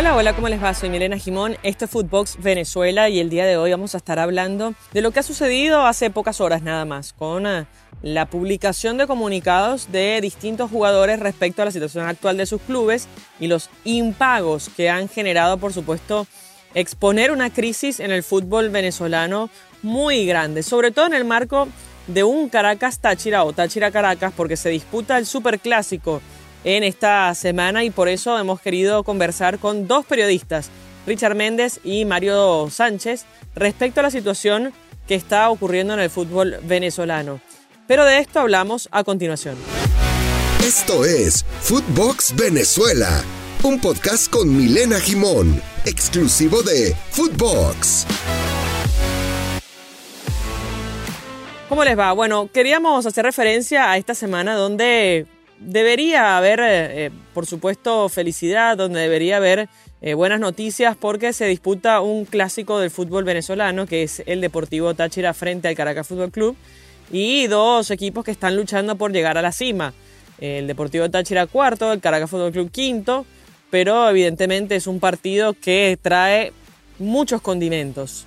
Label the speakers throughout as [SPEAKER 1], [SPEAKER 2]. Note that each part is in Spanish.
[SPEAKER 1] Hola, hola, ¿cómo les va? Soy Milena Gimón, esto es Footbox Venezuela y el día de hoy vamos a estar hablando de lo que ha sucedido hace pocas horas nada más, con la publicación de comunicados de distintos jugadores respecto a la situación actual de sus clubes y los impagos que han generado, por supuesto, exponer una crisis en el fútbol venezolano muy grande, sobre todo en el marco de un Caracas-Táchira o Táchira-Caracas, porque se disputa el Superclásico en esta semana y por eso hemos querido conversar con dos periodistas, Richard Méndez y Mario Sánchez, respecto a la situación que está ocurriendo en el fútbol venezolano. Pero de esto hablamos a continuación.
[SPEAKER 2] Esto es Footbox Venezuela, un podcast con Milena Gimón, exclusivo de Footbox.
[SPEAKER 1] ¿Cómo les va? Bueno, queríamos hacer referencia a esta semana donde debería haber, por supuesto, felicidad, donde debería haber buenas noticias porque se disputa un clásico del fútbol venezolano que es el Deportivo Táchira frente al Caracas Fútbol Club y dos equipos que están luchando por llegar a la cima. El Deportivo Táchira cuarto, el Caracas Fútbol Club quinto, pero evidentemente es un partido que trae muchos condimentos.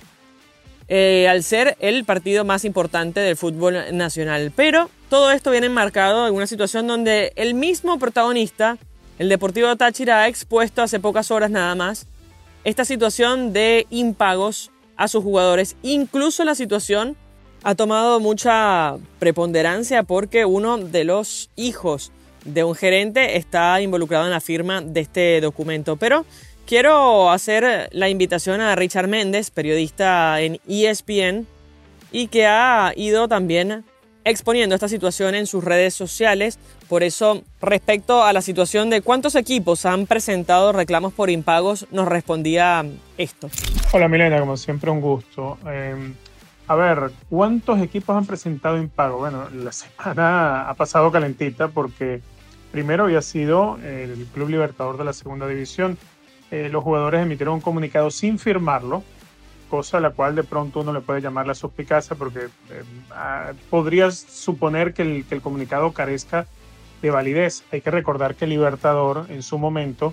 [SPEAKER 1] Al ser el partido más importante del fútbol nacional. Pero todo esto viene enmarcado en una situación donde el mismo protagonista, el Deportivo Táchira, ha expuesto hace pocas horas nada más esta situación de impagos a sus jugadores. Incluso la situación ha tomado mucha preponderancia porque uno de los hijos de un gerente está involucrado en la firma de este documento. Pero quiero hacer la invitación a Richard Méndez, periodista en ESPN, y que ha ido también exponiendo esta situación en sus redes sociales. Por eso, respecto a la situación de cuántos equipos han presentado reclamos por impagos, nos respondía esto.
[SPEAKER 3] Hola Milena, como siempre un gusto. A ver, ¿cuántos equipos han presentado impagos? Bueno, la semana ha pasado calentita porque primero había sido el Club Libertador de la Segunda División. Los jugadores emitieron un comunicado sin firmarlo, cosa a la cual de pronto uno le puede llamar la suspicacia porque podrías suponer que el comunicado carezca de validez. Hay que recordar que el Libertador en su momento,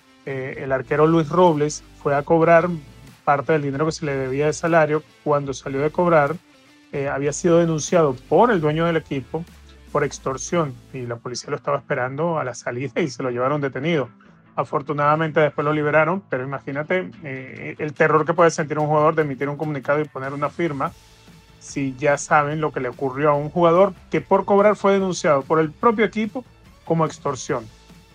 [SPEAKER 3] el arquero Luis Robles fue a cobrar parte del dinero que se le debía de salario. Cuando salió de cobrar había sido denunciado por el dueño del equipo por extorsión y la policía lo estaba esperando a la salida y se lo llevaron detenido. Afortunadamente después lo liberaron, pero imagínate el terror que puede sentir un jugador de emitir un comunicado y poner una firma si ya saben lo que le ocurrió a un jugador que por cobrar fue denunciado por el propio equipo como extorsión.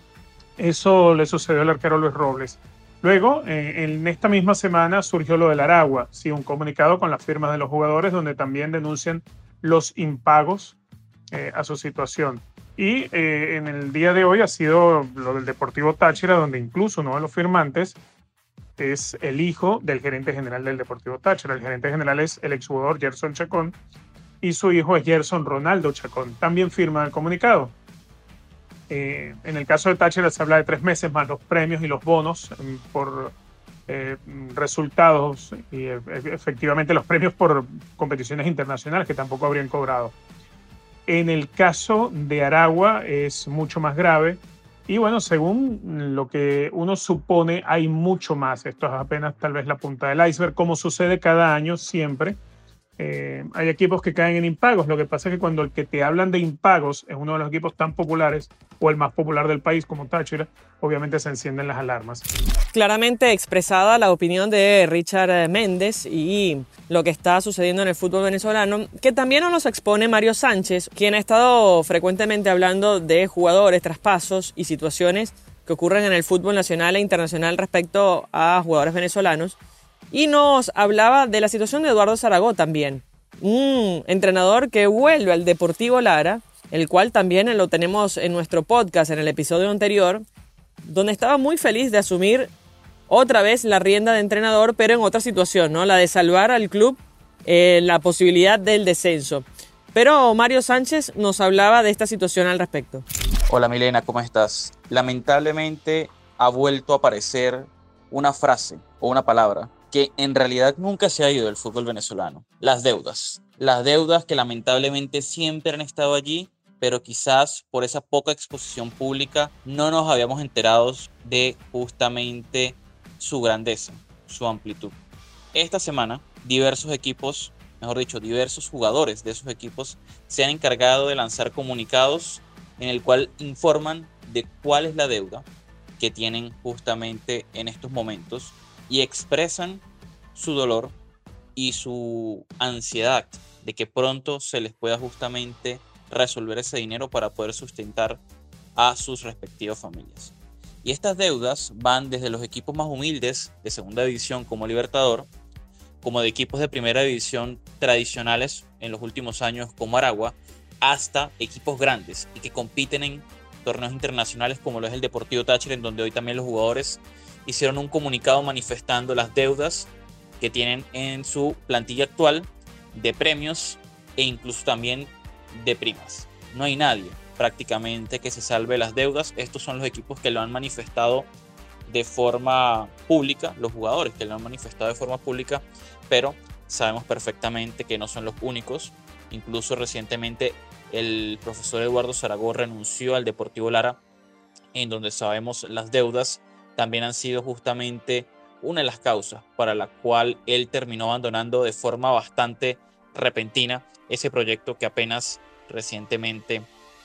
[SPEAKER 3] Eso le sucedió al arquero Luis Robles. Luego, en esta misma semana surgió lo del Aragua, sí, un comunicado con las firmas de los jugadores donde también denuncian los impagos a su situación. Y en el día de hoy ha sido lo del Deportivo Táchira, donde incluso uno de los firmantes es el hijo del gerente general del Deportivo Táchira. El gerente general es el exjugador Gerson Chacón y su hijo es Gerson Ronaldo Chacón. También firma el comunicado. En el caso de Táchira se habla de 3 meses más los premios y los bonos por resultados y efectivamente los premios por competiciones internacionales que tampoco habrían cobrado. En el caso de Aragua es mucho más grave y bueno, según lo que uno supone, hay mucho más. Esto es apenas tal vez la punta del iceberg, como sucede cada año siempre. Hay equipos que caen en impagos. Lo que pasa es que cuando el que te hablan de impagos es uno de los equipos tan populares o el más popular del país como Táchira, obviamente se encienden las alarmas.
[SPEAKER 1] Claramente expresada la opinión de Richard Méndez y lo que está sucediendo en el fútbol venezolano, que también nos expone Mario Sánchez, quien ha estado frecuentemente hablando de jugadores, traspasos y situaciones que ocurren en el fútbol nacional e internacional respecto a jugadores venezolanos. Y nos hablaba de la situación de Eduardo Zaragoza también, un entrenador que vuelve al Deportivo Lara, el cual también lo tenemos en nuestro podcast en el episodio anterior, donde estaba muy feliz de asumir otra vez la rienda de entrenador, pero en otra situación, ¿no? La de salvar al club, la posibilidad del descenso. Pero Mario Sánchez nos hablaba de esta situación al respecto.
[SPEAKER 4] Hola Milena, ¿cómo estás? Lamentablemente ha vuelto a aparecer una frase o una palabra que en realidad nunca se ha ido del fútbol venezolano. Las deudas. Las deudas que lamentablemente siempre han estado allí, pero quizás por esa poca exposición pública no nos habíamos enterado de justamente su grandeza, su amplitud. Esta semana, diversos equipos, mejor dicho, diversos jugadores de esos equipos se han encargado de lanzar comunicados en el cual informan de cuál es la deuda que tienen justamente en estos momentos y expresan su dolor y su ansiedad de que pronto se les pueda justamente resolver ese dinero para poder sustentar a sus respectivas familias. Y estas deudas van desde los equipos más humildes de segunda división como Libertador, como de equipos de primera división tradicionales en los últimos años como Aragua, hasta equipos grandes y que compiten en torneos internacionales como lo es el Deportivo Táchira, en donde hoy también los jugadores hicieron un comunicado manifestando las deudas que tienen en su plantilla actual de premios e incluso también de primas. No hay nadie prácticamente que se salve de las deudas. Estos son los equipos que lo han manifestado de forma pública, los jugadores que lo han manifestado de forma pública, pero sabemos perfectamente que no son los únicos. Incluso recientemente el profesor Eduardo Zaragoza renunció al Deportivo Lara, en donde sabemos las deudas también han sido justamente una de las causas para la cual él terminó abandonando de forma bastante repentina ese proyecto que apenas recientemente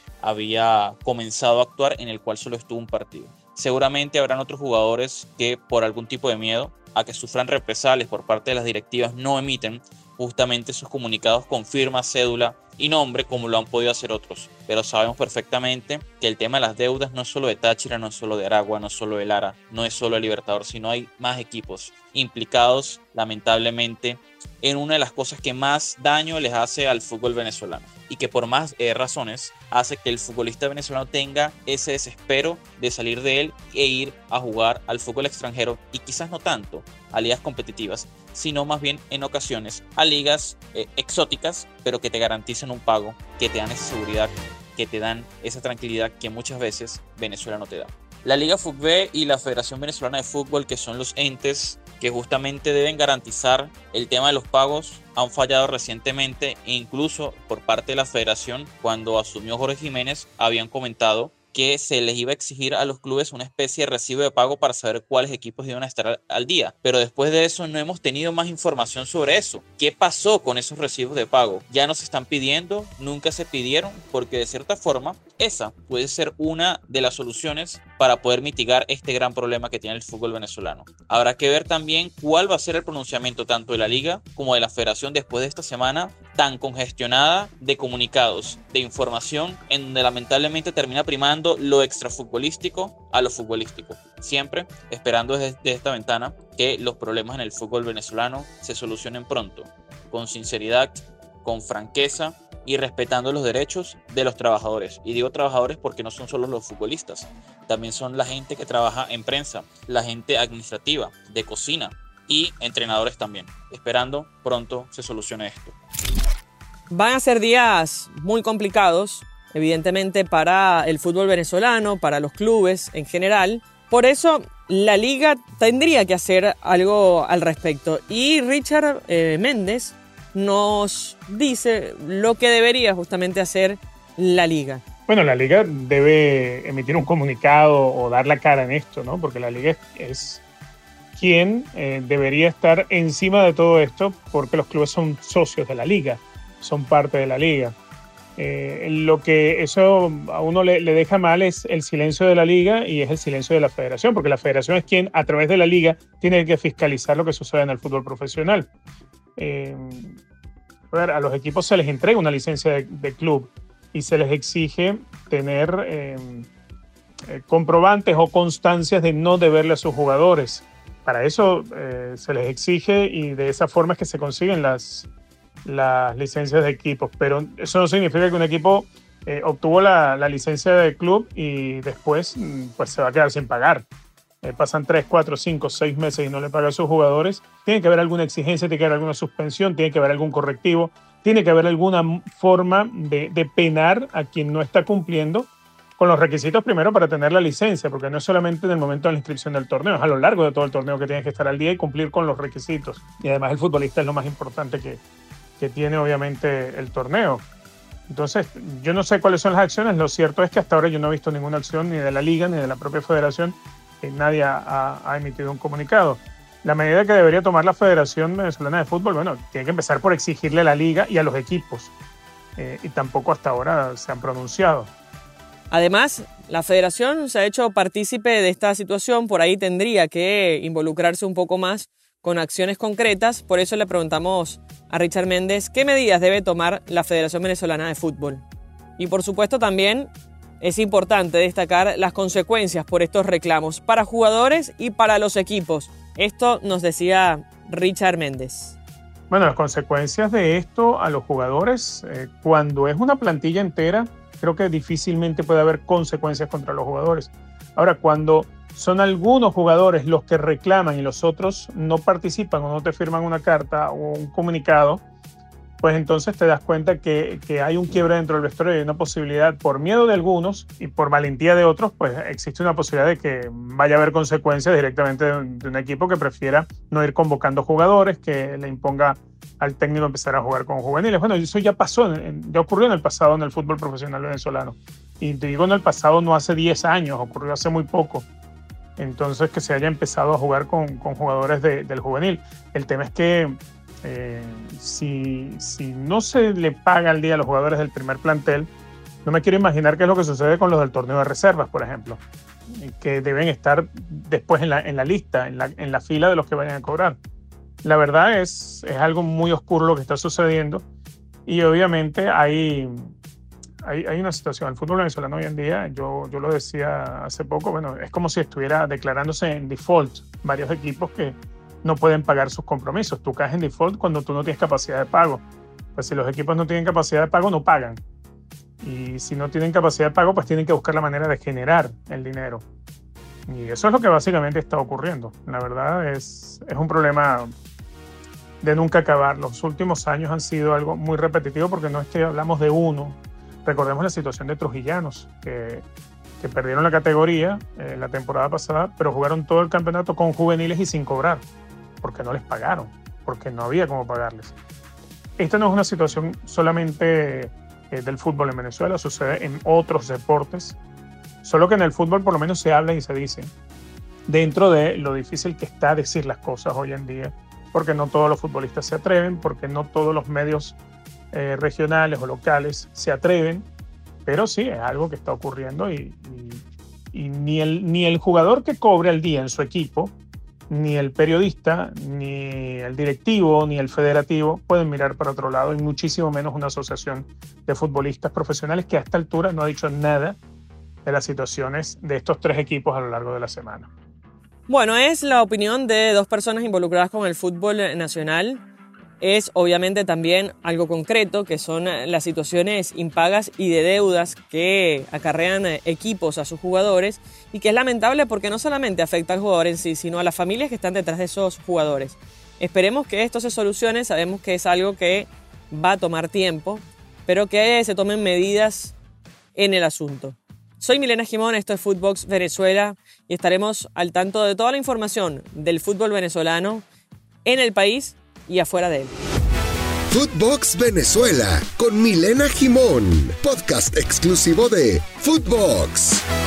[SPEAKER 4] había comenzado a actuar, en el cual solo estuvo un partido. Seguramente habrán otros jugadores que por algún tipo de miedo a que sufran represalias por parte de las directivas no emiten justamente sus comunicados con firma, cédula y nombre como lo han podido hacer otros. Pero sabemos perfectamente que el tema de las deudas no es solo de Táchira, no es solo de Aragua, no es solo de Lara, no es solo de Libertador, sino hay más equipos implicados lamentablemente en una de las cosas que más daño les hace al fútbol venezolano y que por más razones hace que el futbolista venezolano tenga ese desespero de salir de él e ir a jugar al fútbol extranjero, y quizás no tanto a ligas competitivas, sino más bien en ocasiones a ligas exóticas, pero que te garanticen un pago, que te dan esa seguridad, que te dan esa tranquilidad que muchas veces Venezuela no te da. La Liga FUTB y la Federación Venezolana de Fútbol, que son los entes que justamente deben garantizar el tema de los pagos, han fallado recientemente, e incluso por parte de la federación, cuando asumió Jorge Jiménez, habían comentado que se les iba a exigir a los clubes una especie de recibo de pago para saber cuáles equipos iban a estar al día. Pero después de eso no hemos tenido más información sobre eso. ¿Qué pasó con esos recibos de pago? Ya no se están pidiendo, nunca se pidieron, porque de cierta forma esa puede ser una de las soluciones para poder mitigar este gran problema que tiene el fútbol venezolano. Habrá que ver también cuál va a ser el pronunciamiento tanto de la liga como de la federación después de esta semana tan congestionada de comunicados, de información, en donde lamentablemente termina primando lo extrafutbolístico a lo futbolístico. Siempre esperando desde esta ventana que los problemas en el fútbol venezolano se solucionen pronto, con sinceridad, con franqueza y respetando los derechos de los trabajadores. Y digo trabajadores porque no son solo los futbolistas, también son la gente que trabaja en prensa, la gente administrativa, de cocina y entrenadores también. Esperando pronto se solucione esto.
[SPEAKER 1] Van a ser días muy complicados, evidentemente, para el fútbol venezolano, para los clubes en general. Por eso la liga tendría que hacer algo al respecto. Y Richard Méndez nos dice lo que debería justamente hacer la liga.
[SPEAKER 3] Bueno, la liga debe emitir un comunicado o dar la cara en esto, ¿no? Porque la liga es quien debería estar encima de todo esto, porque los clubes son socios de la liga, son parte de la liga. Lo que eso a uno le deja mal es el silencio de la liga y es el silencio de la federación, porque la federación es quien a través de la liga tiene que fiscalizar lo que sucede en el fútbol profesional. A los equipos se les entrega una licencia de club y se les exige tener comprobantes o constancias de no deberle a sus jugadores. Para eso se les exige, y de esa forma es que se consiguen las licencias de equipos, pero eso no significa que un equipo obtuvo la licencia de club y después pues se va a quedar sin pagar. Pasan 3, 4, 5, 6 meses y no le paga a sus jugadores. Tiene que haber alguna exigencia, tiene que haber alguna suspensión, tiene que haber algún correctivo, tiene que haber alguna forma de penar a quien no está cumpliendo con los requisitos primero para tener la licencia, porque no es solamente en el momento de la inscripción del torneo, es a lo largo de todo el torneo que tienes que estar al día y cumplir con los requisitos. Y además el futbolista es lo más importante que tiene obviamente el torneo. Entonces, yo no sé cuáles son las acciones. Lo cierto es que hasta ahora yo no he visto ninguna acción ni de la liga ni de la propia federación nadie ha emitido un comunicado. La medida que debería tomar la Federación Venezolana de Fútbol, bueno, tiene que empezar por exigirle a la liga y a los equipos. Y tampoco hasta ahora se han pronunciado.
[SPEAKER 1] Además, la federación se ha hecho partícipe de esta situación, por ahí tendría que involucrarse un poco más con acciones concretas. Por eso le preguntamos a Richard Méndez qué medidas debe tomar la Federación Venezolana de Fútbol. Y por supuesto también es importante destacar las consecuencias por estos reclamos para jugadores y para los equipos. Esto nos decía Richard Méndez.
[SPEAKER 3] Bueno, las consecuencias de esto a los jugadores, cuando es una plantilla entera, creo que difícilmente puede haber consecuencias contra los jugadores. Ahora, cuando son algunos jugadores los que reclaman y los otros no participan o no te firman una carta o un comunicado, pues entonces te das cuenta que hay un quiebre dentro del vestuario y hay una posibilidad, por miedo de algunos y por valentía de otros, pues existe una posibilidad de que vaya a haber consecuencias directamente de un equipo que prefiera no ir convocando jugadores, que le imponga al técnico empezar a jugar con juveniles. Bueno, eso ya pasó, ya ocurrió en el pasado en el fútbol profesional venezolano. Y te digo en el pasado, no hace 10 años, ocurrió hace muy poco. Entonces, que se haya empezado a jugar con jugadores del juvenil. El tema es que si no se le paga al día a los jugadores del primer plantel, no me quiero imaginar qué es lo que sucede con los del torneo de reservas, por ejemplo, que deben estar después en la lista, en la fila de los que vayan a cobrar. La verdad es algo muy oscuro lo que está sucediendo y obviamente hay una situación. El fútbol venezolano hoy en día, yo lo decía hace poco, bueno, es como si estuviera declarándose en default varios equipos que no pueden pagar sus compromisos. Tú caes en default cuando tú no tienes capacidad de pago. Pues si los equipos no tienen capacidad de pago, no pagan. Y si no tienen capacidad de pago, pues tienen que buscar la manera de generar el dinero. Y eso es lo que básicamente está ocurriendo. La verdad es un problema de nunca acabar. Los últimos años han sido algo muy repetitivo porque no es que hablamos de uno. Recordemos la situación de Trujillanos, que perdieron la categoría la temporada pasada, pero jugaron todo el campeonato con juveniles y sin cobrar, porque no les pagaron, porque no había cómo pagarles. Esta no es una situación solamente del fútbol en Venezuela, sucede en otros deportes, solo que en el fútbol por lo menos se habla y se dice, dentro de lo difícil que está decir las cosas hoy en día, porque no todos los futbolistas se atreven, porque no todos los medios regionales o locales se atreven, pero sí, es algo que está ocurriendo y ni el jugador que cobre al día en su equipo, ni el periodista, ni el directivo, ni el federativo pueden mirar para otro lado, y muchísimo menos una asociación de futbolistas profesionales que a esta altura no ha dicho nada de las situaciones de estos tres equipos a lo largo de la semana.
[SPEAKER 1] Bueno, es la opinión de dos personas involucradas con el fútbol nacional. Es obviamente también algo concreto, que son las situaciones impagas y de deudas que acarrean equipos a sus jugadores, y que es lamentable porque no solamente afecta al jugador en sí, sino a las familias que están detrás de esos jugadores. Esperemos que esto se solucione, sabemos que es algo que va a tomar tiempo, pero que se tomen medidas en el asunto. Soy Milena Gimón, esto es Footbox Venezuela, y estaremos al tanto de toda la información del fútbol venezolano en el país y afuera de él.
[SPEAKER 2] Footbox Venezuela con Milena Gimón, podcast exclusivo de Footbox.